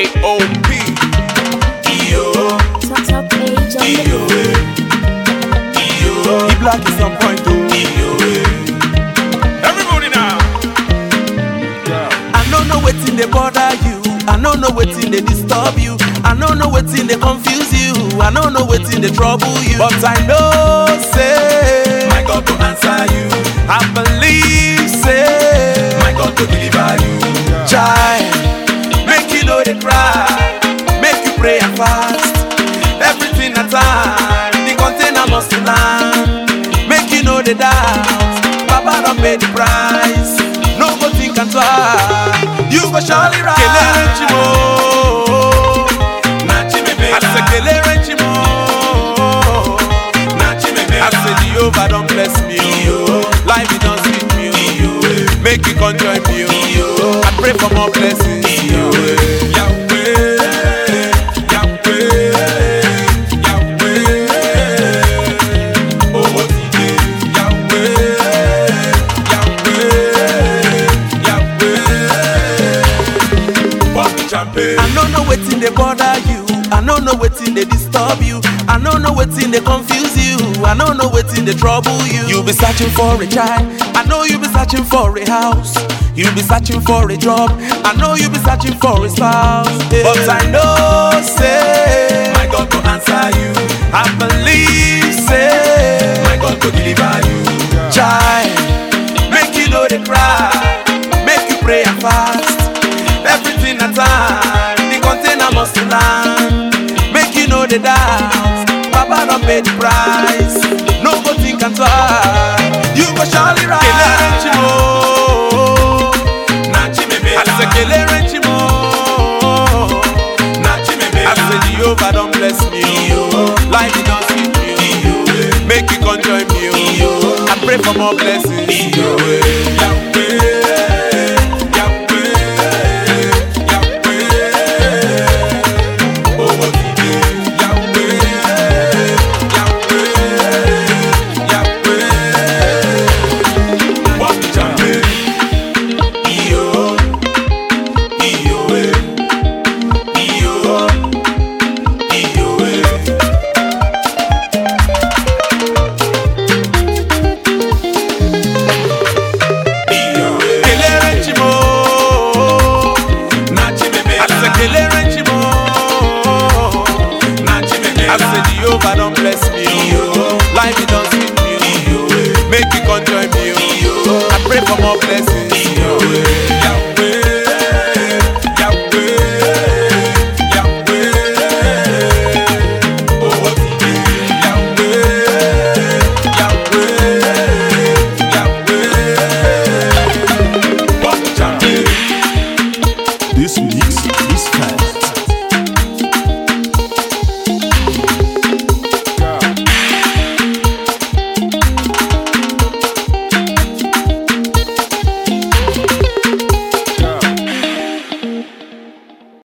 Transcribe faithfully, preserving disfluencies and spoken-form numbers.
O P. Iyo, Top top page on iyo, the iyo, He black is on point too. iyo. Everybody now. I don't know wetin dey bother you. I don't know wetin dey disturb you. I don't know wetin dey confuse you. I don't know wetin dey trouble you. But I know say My God to answer you. I believe say My God to deliver you. child make you know dey cry, make you pray and fast. Everything at time, the container must land. Make you know the doubt, Baba don pay the price. No go think and twice, you go surely rise. Kelere chimo, Nachi me I say kelere chimo. Nachi me I say Jehovah don bless me, oh. Life it don sweet me, oh. Make you come join me, oh. I pray for more blessings, oh. Yahweh, Yahweh, Yahweh. Oh, today, Yahweh, Yahweh, Yahweh. Walk the champion. I don't know wetin dey bother you. I don't know wetin dey disturb you. I don't know wetin dey confuse you. I don't know wetin dey trouble you. You be searching for a child. I know you be searching for a house. You be searching for a job. I know you be searching for a spouse. Yeah. But I know say My God to answer you. I believe say My God to deliver you. child make you know the cry, make you pray and fast. Everything at time, the container must land. Make you know the doubt, Baba don pay the price. No go think and twice, you go surely rise. Kelere chimo, Nachi me I say kelere chimo. Nachi me I say Jehovah don bless me, oh. Life it don sweet me, oh. Make you come join me, oh. I pray for more blessings, oh. Kelere chimo, I say kelere chimo. I say Jehovah don bless me, oh. Life it don sweet me, oh. Make you come join me, oh. I pray for more blessings, oh. This mix is fire.